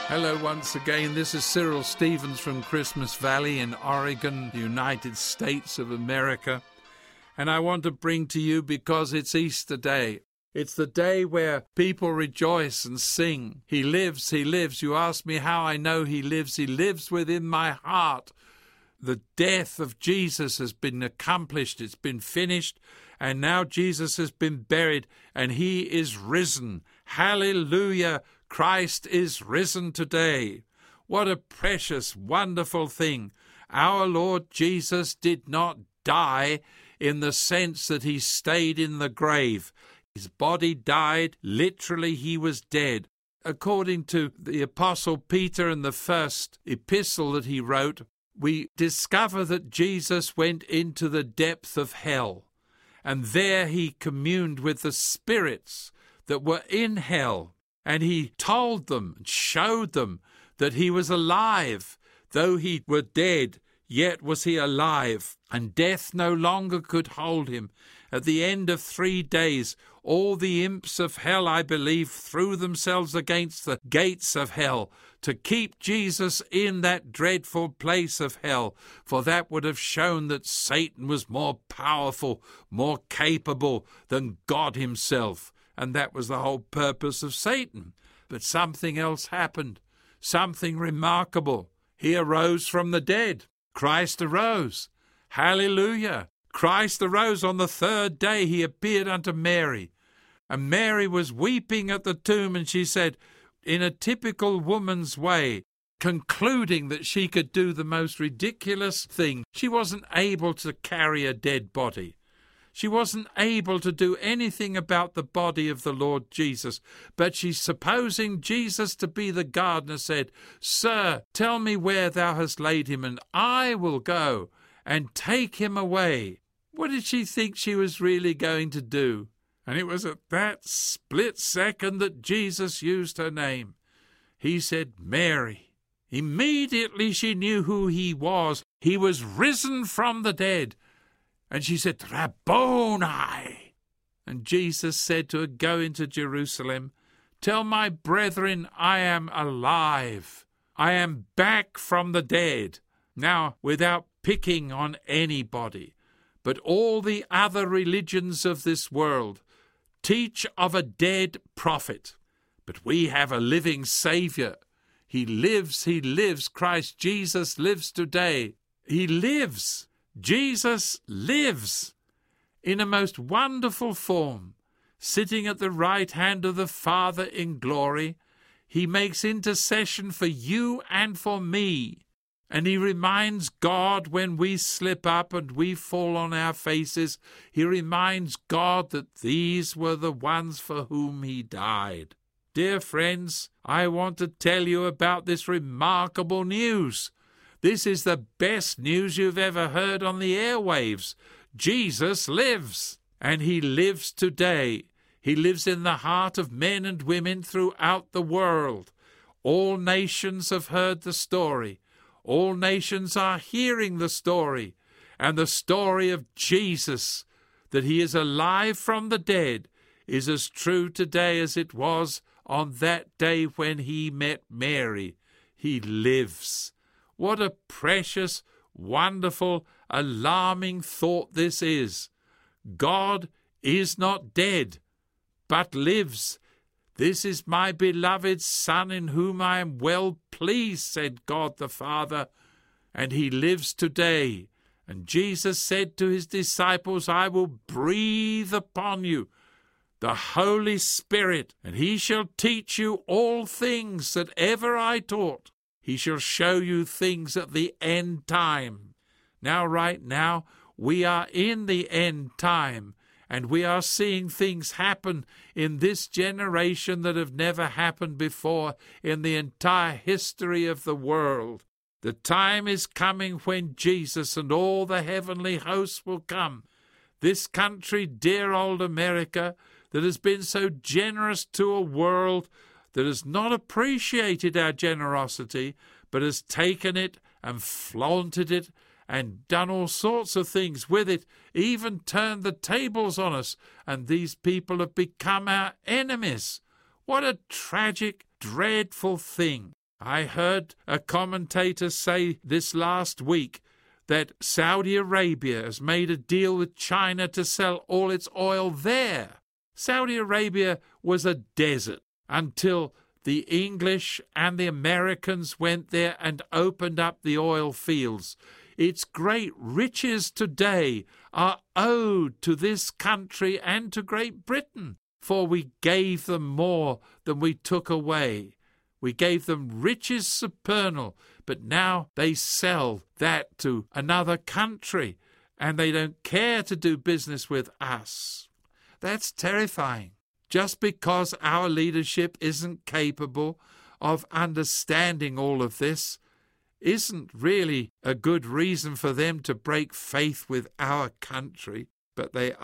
Hello once again, this is Cyril Stevens from Christmas Valley in Oregon, United States of America. And I want to bring to you, because it's Easter Day. It's the day where people rejoice and sing. He lives, he lives. You ask me how I know he lives. He lives within my heart. The death of Jesus has been accomplished. It's been finished. And now Jesus has been buried and he is risen. Hallelujah. Christ is risen today. What a precious, wonderful thing. Our Lord Jesus did not die in the sense that he stayed in the grave. His body died. Literally, he was dead. According to the Apostle Peter in the first epistle that he wrote, we discover that Jesus went into the depth of hell, and there he communed with the spirits that were in hell. And he told them and showed them that he was alive. Though he were dead, yet was he alive, and death no longer could hold him. At the end of 3 days, all the imps of hell, I believe, threw themselves against the gates of hell to keep Jesus in that dreadful place of hell, for that would have shown that Satan was more powerful, more capable than God himself. And that was the whole purpose of Satan. But something else happened, something remarkable. He arose from the dead. Christ arose. Hallelujah. Christ arose on the 3rd day. He appeared unto Mary. And Mary was weeping at the tomb, and she said, in a typical woman's way, concluding that she could do the most ridiculous thing. She wasn't able to carry a dead body. She wasn't able to do anything about the body of the Lord Jesus, but she, supposing Jesus to be the gardener, said, Sir, tell me where thou hast laid him, and I will go and take him away. What did she think she was really going to do? And it was at that split second that Jesus used her name. He said, Mary. Immediately she knew who he was. He was risen from the dead. And she said, Rabboni. And Jesus said to her, Go into Jerusalem. Tell my brethren I am alive. I am back from the dead. Now, without picking on anybody, but all the other religions of this world teach of a dead prophet. But we have a living Savior. He lives, he lives. Christ Jesus lives today. He lives. Jesus lives in a most wonderful form, sitting at the right hand of the Father in glory. He makes intercession for you and for me, and he reminds God when we slip up and we fall on our faces. He reminds God that these were the ones for whom he died. Dear friends, I want to tell you about this remarkable news. This is the best news you've ever heard on the airwaves. Jesus lives, and he lives today. He lives in the heart of men and women throughout the world. All nations have heard the story. All nations are hearing the story, and the story of Jesus, that he is alive from the dead, is as true today as it was on that day when he met Mary. He lives. What a precious, wonderful, alarming thought this is. God is not dead, but lives. This is my beloved Son in whom I am well pleased, said God the Father, and he lives today. And Jesus said to his disciples, I will breathe upon you the Holy Spirit, and he shall teach you all things that ever I taught. He shall show you things at the end time. Now, right now, we are in the end time, and we are seeing things happen in this generation that have never happened before in the entire history of the world. The time is coming when Jesus and all the heavenly hosts will come. This country, dear old America, that has been so generous to a world that has not appreciated our generosity, but has taken it and flaunted it and done all sorts of things with it, even turned the tables on us, and these people have become our enemies. What a tragic, dreadful thing. I heard a commentator say this last week that Saudi Arabia has made a deal with China to sell all its oil there. Saudi Arabia was a desert until the English and the Americans went there and opened up the oil fields. Its great riches today are owed to this country and to Great Britain, for we gave them more than we took away. We gave them riches supernal, but now they sell that to another country, and they don't care to do business with us. That's terrifying. Just because our leadership isn't capable of understanding all of this isn't really a good reason for them to break faith with our country, but they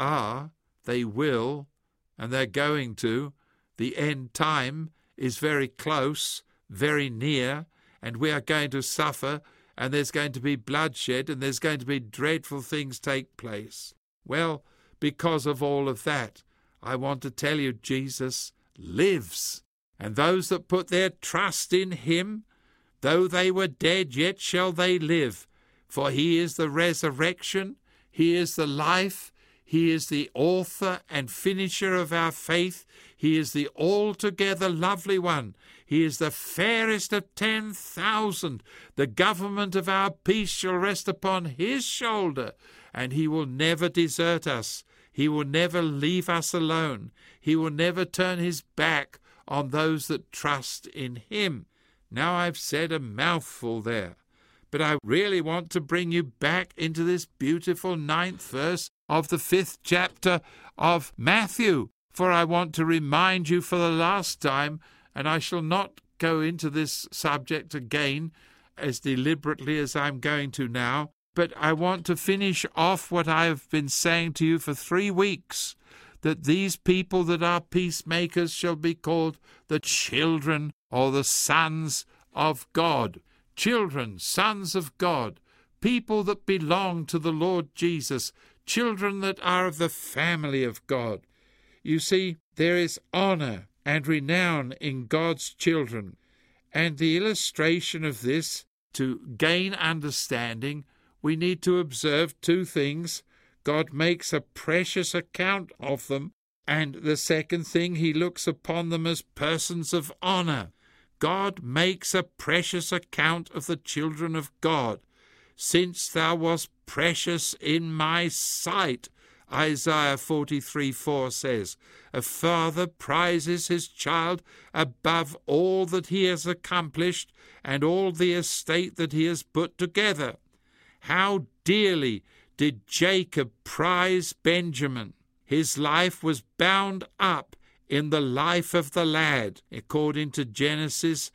will, and they're going to. The end time is very close, very near, and we are going to suffer, and there's going to be bloodshed, and there's going to be dreadful things take place. Well, because of all of that, I want to tell you Jesus lives, and those that put their trust in him, though they were dead, yet shall they live. For he is the resurrection, he is the life, he is the author and finisher of our faith, he is the altogether lovely one, he is the fairest of 10,000. The government of our peace shall rest upon his shoulder, and he will never desert us. He will never leave us alone. He will never turn his back on those that trust in him. Now I've said a mouthful there, but I really want to bring you back into this beautiful 9th verse of the 5th chapter of Matthew, for I want to remind you for the last time, and I shall not go into this subject again as deliberately as I'm going to now, but I want to finish off what I've been saying to you for 3 weeks, that these people that are peacemakers shall be called the children or the sons of God. Children, sons of God, people that belong to the Lord Jesus, children that are of the family of God. You see, there is honor and renown in God's children, and the illustration of this, to gain understanding, we need to observe 2 things. God makes a precious account of them, and the second thing, he looks upon them as persons of honor. God makes a precious account of the children of God. Since thou wast precious in my sight, Isaiah 43:4 says, a father prizes his child above all that he has accomplished and all the estate that he has put together. How dearly did Jacob prize Benjamin! His life was bound up in the life of the lad, according to Genesis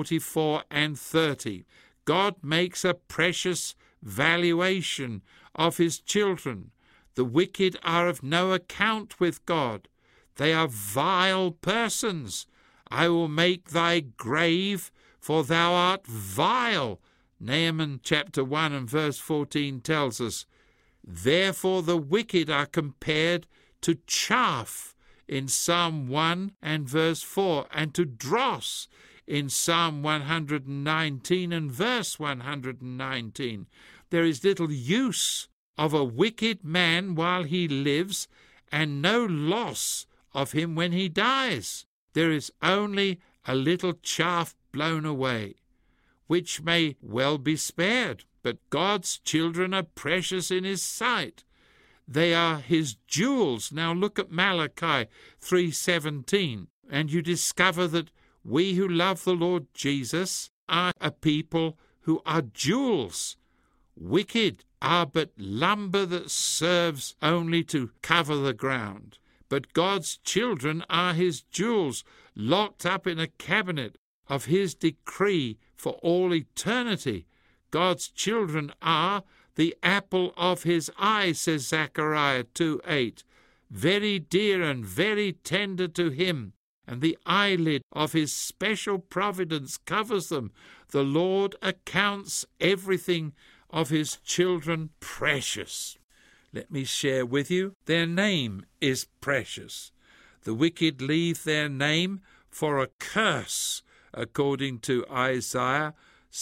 44:30. God makes a precious valuation of his children. The wicked are of no account with God. They are vile persons. I will make thy grave, for thou art vile. Nahum chapter 1 and verse 14 tells us, therefore the wicked are compared to chaff in Psalm 1 and verse 4, and to dross in Psalm 119 and verse 119. There is little use of a wicked man while he lives, and no loss of him when he dies. There is only a little chaff blown away, which may well be spared, but God's children are precious in his sight. They are his jewels. Now look at Malachi 3:17, and you discover that we who love the Lord Jesus are a people who are jewels. Wicked are but lumber that serves only to cover the ground. But God's children are his jewels, locked up in a cabinet of his decree for all eternity. God's children are the apple of his eye, says Zechariah 2:8, very dear and very tender to him, and the eyelid of his special providence covers them. The Lord accounts everything of his children precious. Let me share with you, their name is precious. The wicked leave their name for a curse, according to Isaiah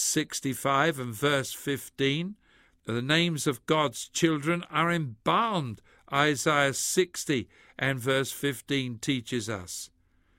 65 and verse 15. The names of God's children are embalmed, Isaiah 60 and verse 15 teaches us.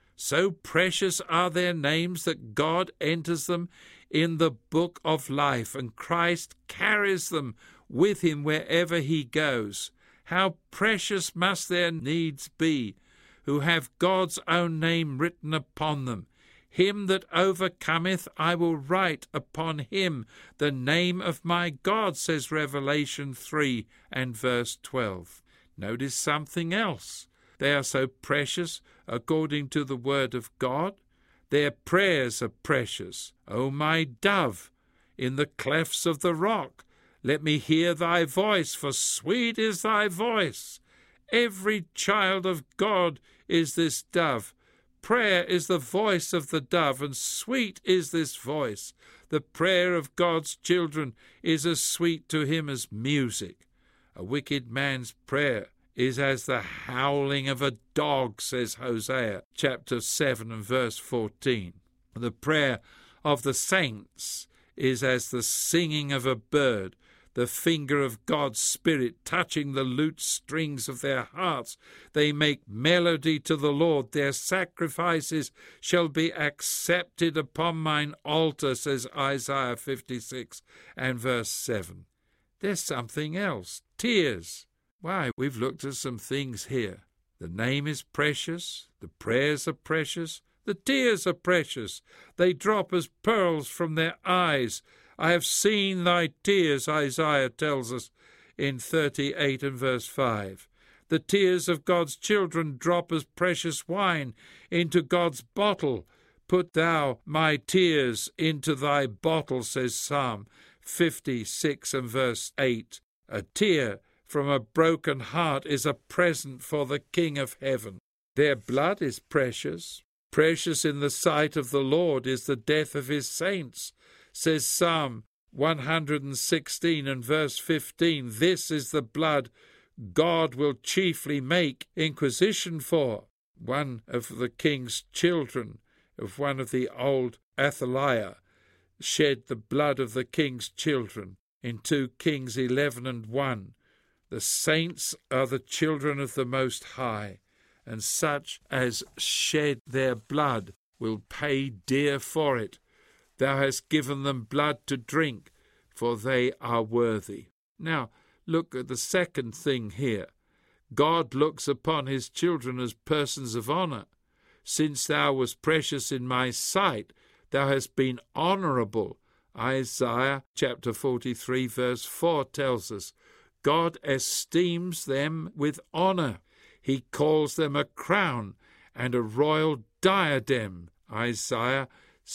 So precious are their names that God enters them in the book of life, and Christ carries them with him wherever he goes. How precious must their needs be, who have God's own name written upon them. Him that overcometh I will write upon him the name of my God, says Revelation 3 and verse 12. Notice something else. They are so precious according to the word of God. Their prayers are precious. O my dove, in the clefts of the rock, let me hear thy voice, for sweet is thy voice. Every child of God is this dove. Prayer is the voice of the dove, and sweet is this voice. The prayer of God's children is as sweet to him as music. A wicked man's prayer is as the howling of a dog, says Hosea chapter 7 and verse 14. The prayer of the saints is as the singing of a bird, the finger of God's Spirit touching the lute strings of their hearts. They make melody to the Lord. Their sacrifices shall be accepted upon mine altar, says Isaiah 56 and verse 7. There's something else. Tears. Why, we've looked at some things here. The name is precious. The prayers are precious. The tears are precious. They drop as pearls from their eyes. I have seen thy tears, Isaiah tells us in 38 and verse 5. The tears of God's children drop as precious wine into God's bottle. Put thou my tears into thy bottle, says Psalm 56 and verse 8. A tear from a broken heart is a present for the King of heaven. Their blood is precious. Precious in the sight of the Lord is the death of his saints, says Psalm 116 and verse 15. This is the blood God will chiefly make inquisition for. One of the king's children, of one of the old Athaliah, shed the blood of the king's children in 2 Kings 11 and 1. The saints are the children of the Most High, and such as shed their blood will pay dear for it. Thou hast given them blood to drink, for they are worthy. Now, look at the second thing here. God looks upon his children as persons of honour. Since thou wast precious in my sight, thou hast been honourable. Isaiah chapter 43 verse 4 tells us, God esteems them with honour. He calls them a crown and a royal diadem. Isaiah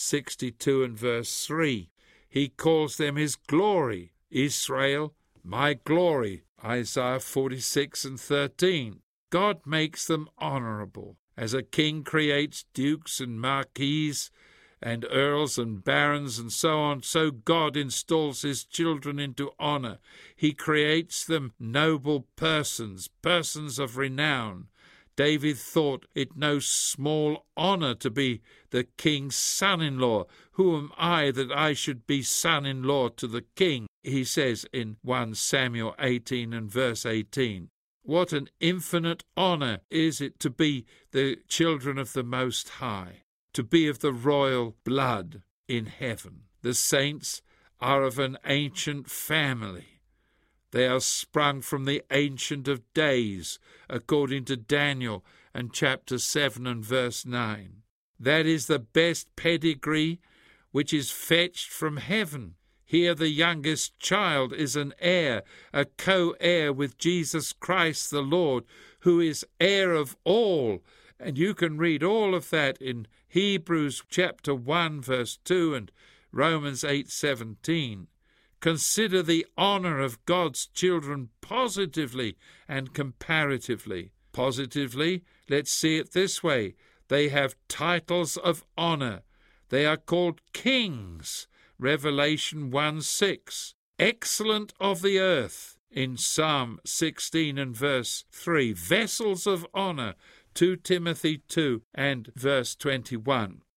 62 and verse 3. He calls them his glory. Israel, my glory. Isaiah 46 and 13. God makes them honourable. As a king creates dukes and marquises and earls and barons and so on, so God installs his children into honour. He creates them noble persons, persons of renown. David thought it no small honour to be the king's son-in-law. Who am I that I should be son-in-law to the king? He says in 1 Samuel 18 and verse 18. What an infinite honour is it to be the children of the Most High, to be of the royal blood in heaven. The saints are of an ancient family. They are sprung from the Ancient of Days, according to Daniel and chapter 7 and verse 9. That is the best pedigree which is fetched from heaven. Here the youngest child is an heir, a co-heir with Jesus Christ the Lord, who is heir of all. And you can read all of that in Hebrews chapter 1 verse 2 and Romans 8:17. Consider the honour of God's children positively and comparatively. Positively, let's see it this way. They have titles of honour. They are called kings. Revelation 1:6. Excellent of the earth in Psalm 16 and verse 3. Vessels of honour, 2 Timothy 2 and verse 21.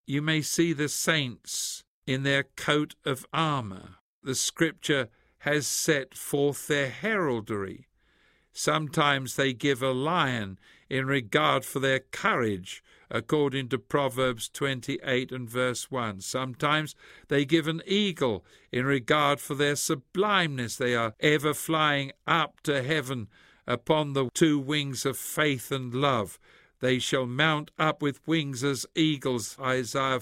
You may see the saints in their coat of armour. The Scripture has set forth their heraldry. Sometimes they give a lion in regard for their courage, according to Proverbs 28 and verse 1. Sometimes they give an eagle in regard for their sublimeness. They are ever flying up to heaven upon the two wings of faith and love. They shall mount up with wings as eagles, Isaiah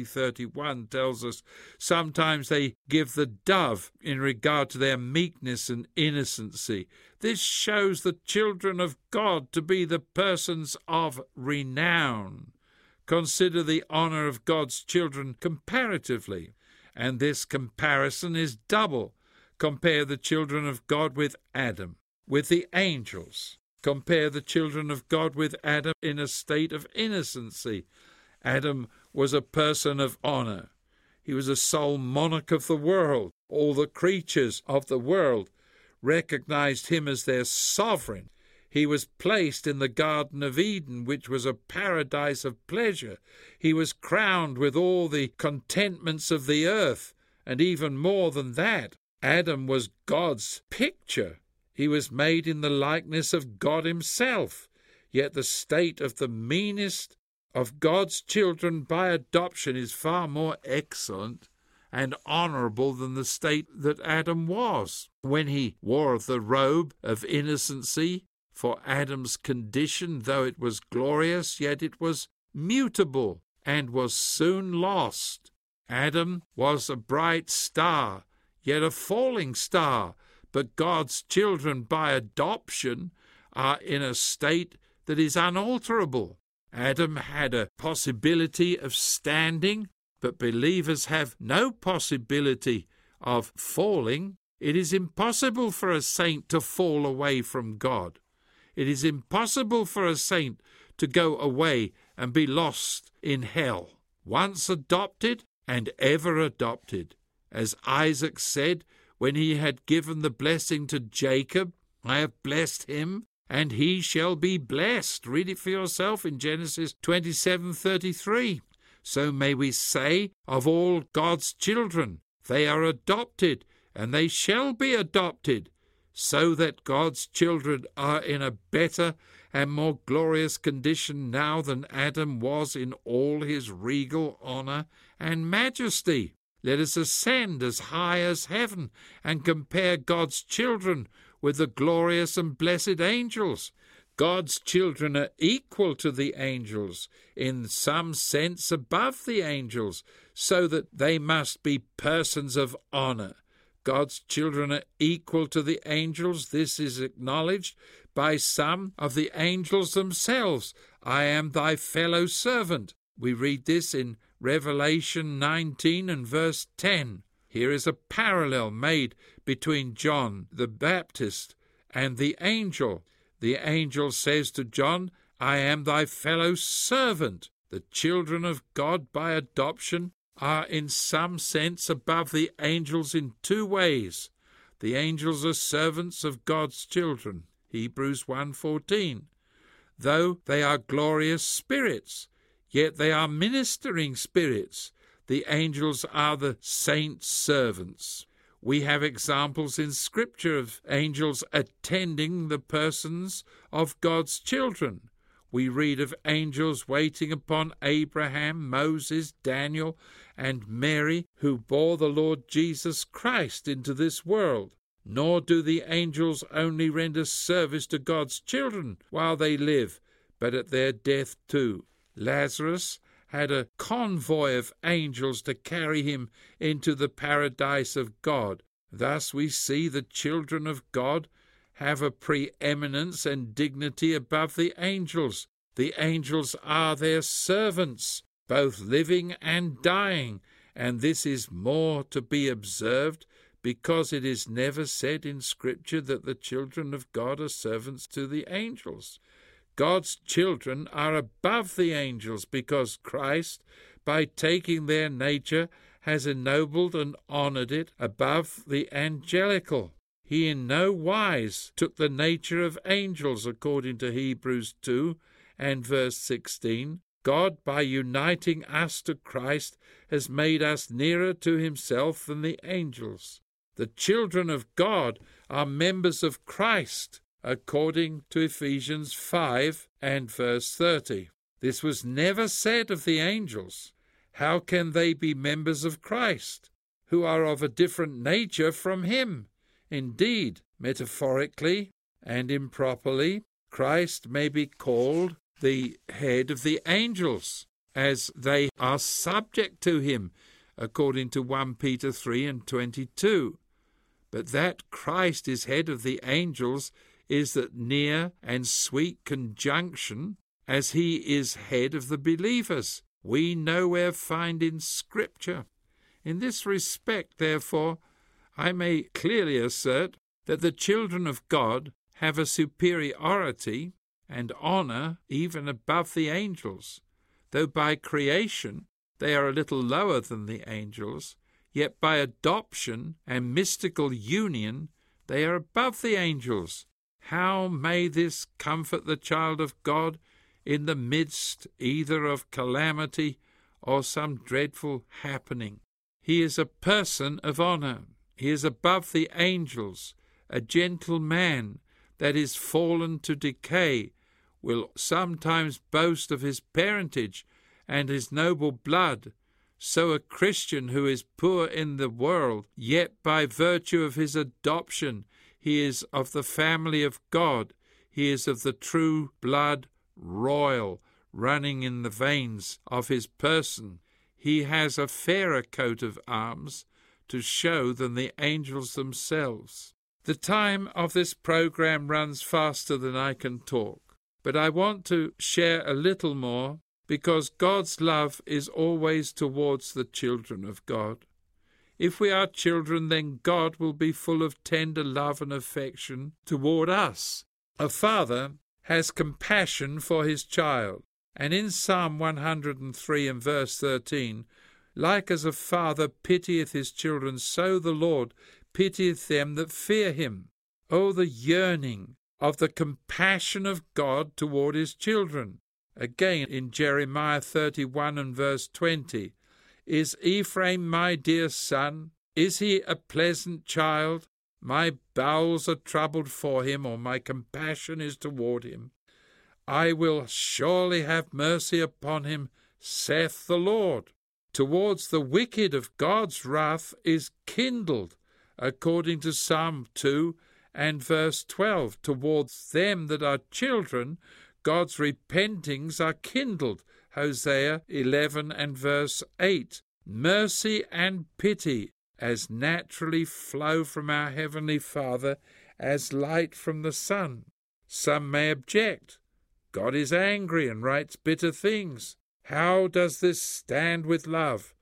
40:31 tells us. Sometimes they give the dove in regard to their meekness and innocency. This shows the children of God to be the persons of renown. Consider the honour of God's children comparatively, and this comparison is double. Compare the children of God with Adam, with the angels. Compare the children of God with Adam in a state of innocency. Adam was a person of honour. He was a sole monarch of the world. All the creatures of the world recognized him as their sovereign. He was placed in the Garden of Eden, which was a paradise of pleasure. He was crowned with all the contentments of the earth, and even more than that. Adam was God's picture. He was made in the likeness of God himself, yet the state of the meanest of God's children by adoption is far more excellent and honourable than the state that Adam was. When he wore the robe of innocency, for Adam's condition, though it was glorious, yet it was mutable and was soon lost. Adam was a bright star, yet a falling star. But God's children by adoption are in a state that is unalterable. Adam had a possibility of standing, but believers have no possibility of falling. It is impossible for a saint to fall away from God. It is impossible for a saint to go away and be lost in hell. Once adopted and ever adopted. As Isaac said, when he had given the blessing to Jacob, I have blessed him, and he shall be blessed. Read it for yourself in Genesis 27:33. So may we say of all God's children, they are adopted, and they shall be adopted, so that God's children are in a better and more glorious condition now than Adam was in all his regal honour and majesty. Let us ascend as high as heaven and compare God's children with the glorious and blessed angels. God's children are equal to the angels, in some sense above the angels, so that they must be persons of honour. God's children are equal to the angels. This is acknowledged by some of the angels themselves. I am thy fellow servant. We read this in Revelation 19 and verse 10. Here is a parallel made between John the Baptist and the angel. The angel says to John, I am thy fellow servant. The children of God by adoption are in some sense above the angels in two ways. The angels are servants of God's children, Hebrews 1:14. Though they are glorious spirits, yet they are ministering spirits. The angels are the saints' servants. We have examples in Scripture of angels attending the persons of God's children. We read of angels waiting upon Abraham, Moses, Daniel, and Mary, who bore the Lord Jesus Christ into this world. Nor do the angels only render service to God's children while they live, but at their death too. Lazarus had a convoy of angels to carry him into the paradise of God. Thus we see the children of God have a preeminence and dignity above the angels. The angels are their servants, both living and dying, and this is more to be observed because it is never said in Scripture that the children of God are servants to the angels. God's children are above the angels because Christ, by taking their nature, has ennobled and honoured it above the angelical. He in no wise took the nature of angels, according to Hebrews 2 and verse 16, God, by uniting us to Christ, has made us nearer to himself than the angels. The children of God are members of Christ, according to Ephesians 5 and verse 30. This was never said of the angels. How can they be members of Christ, who are of a different nature from him? Indeed, metaphorically and improperly, Christ may be called the head of the angels, as they are subject to him, according to 1 Peter 3 and 22. But that Christ is head of the angels is that near and sweet conjunction, as he is head of the believers, we nowhere find in Scripture. In this respect, therefore, I may clearly assert that the children of God have a superiority and honour even above the angels. Though by creation they are a little lower than the angels, yet by adoption and mystical union they are above the angels. How may this comfort the child of God in the midst either of calamity or some dreadful happening? He is a person of honour. He is above the angels, a gentle man that is fallen to decay, will sometimes boast of his parentage and his noble blood. So a Christian who is poor in the world, yet by virtue of his adoption he is of the family of God, he is of the true blood royal running in the veins of his person. He has a fairer coat of arms to show than the angels themselves. The time of this program runs faster than I can talk, but I want to share a little more because God's love is always towards the children of God. If we are children, then God will be full of tender love and affection toward us. A father has compassion for his child, and in Psalm 103 and verse 13, like as a father pitieth his children, so the Lord pitieth them that fear him. Oh, the yearning of the compassion of God toward his children. Again, in Jeremiah 31 and verse 20, is Ephraim my dear son? Is he a pleasant child? My bowels are troubled for him, or my compassion is toward him. I will surely have mercy upon him, saith the Lord. Towards the wicked of God's wrath is kindled, according to Psalm 2 and verse 12. Towards them that are children, God's repentings are kindled, Hosea 11 and verse 8. Mercy and pity as naturally flow from our Heavenly Father as light from the sun. Some may object. God is angry and writes bitter things. How does this stand with love?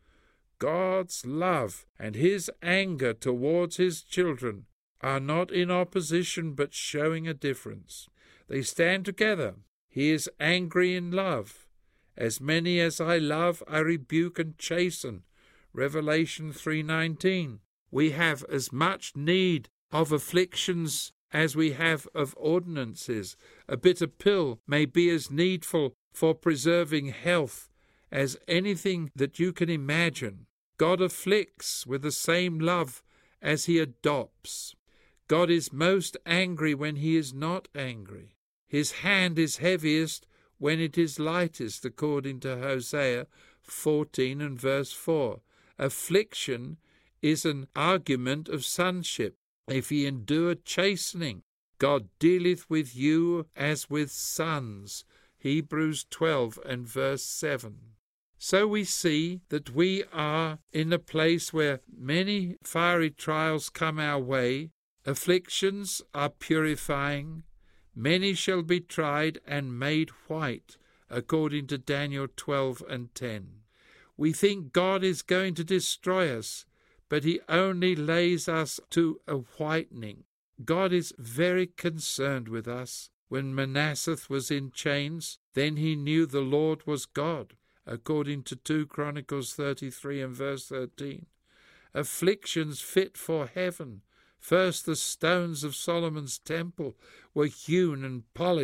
God's love and his anger towards his children are not in opposition but showing a difference. They stand together. He is angry in love. As many as I love, I rebuke and chasten. Revelation 3:19. We have as much need of afflictions as we have of ordinances. A bitter pill may be as needful for preserving health as anything that you can imagine. God afflicts with the same love as he adopts. God is most angry when he is not angry. His hand is heaviest when it is lightest, according to Hosea 14 and verse 4. Affliction is an argument of sonship. If ye endure chastening, God dealeth with you as with sons. Hebrews 12 and verse 7. So we see that we are in a place where many fiery trials come our way. Afflictions are purifying. Many shall be tried and made white, according to Daniel 12 and 10. We think God is going to destroy us, but he only lays us to a whitening. God is very concerned with us. When Manasseh was in chains, then he knew the Lord was God, according to 2 Chronicles 33 and verse 13. Afflictions fit for heaven. First, the stones of Solomon's temple were hewn and polished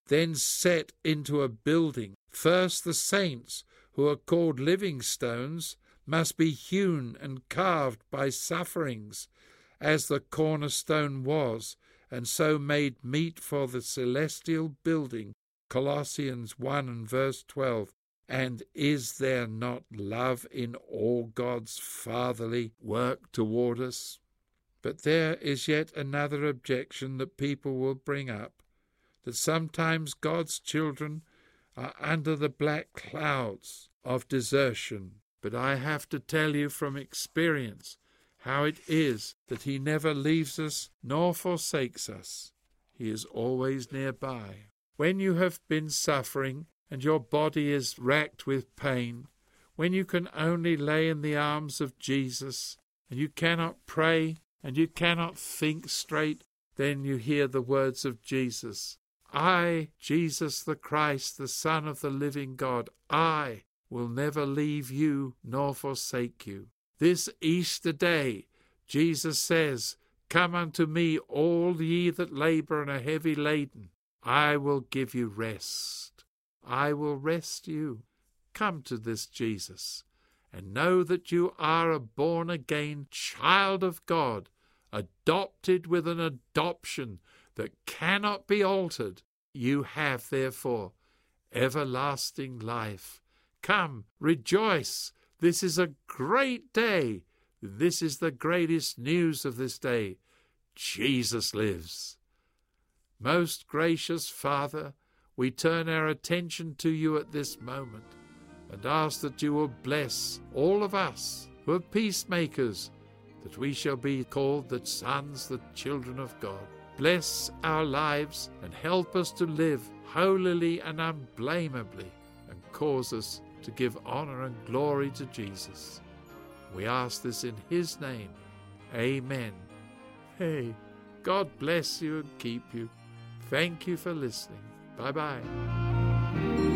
then set into a building. First the saints, who are called living stones, must be hewn and carved by sufferings, as the cornerstone was, and so made meet for the celestial building. Colossians 1 and verse 12. And is there not love in all God's fatherly work toward us? But there is yet another objection that people will bring up, that sometimes God's children are under the black clouds of desertion. But I have to tell you from experience how it is that he never leaves us nor forsakes us. He is always nearby. When you have been suffering and your body is racked with pain, when you can only lay in the arms of Jesus, and you cannot pray and you cannot think straight, then you hear the words of Jesus. I, Jesus the Christ, the Son of the living God, I will never leave you nor forsake you. This Easter day, Jesus says, Come unto me, all ye that labour and are heavy laden. I will give you rest. I will rest you. Come to this Jesus, and know that you are a born-again child of God, adopted with an adoption that cannot be altered. You have, therefore, everlasting life. Come, rejoice. This is a great day. This is the greatest news of this day. Jesus lives. Most gracious Father, we turn our attention to you at this moment and ask that you will bless all of us who are peacemakers, that we shall be called the sons, the children of God. Bless our lives and help us to live holily and unblameably, and cause us to give honor and glory to Jesus. We ask this in his name. Amen. Hey, God bless you and keep you. Thank you for listening. Bye-bye.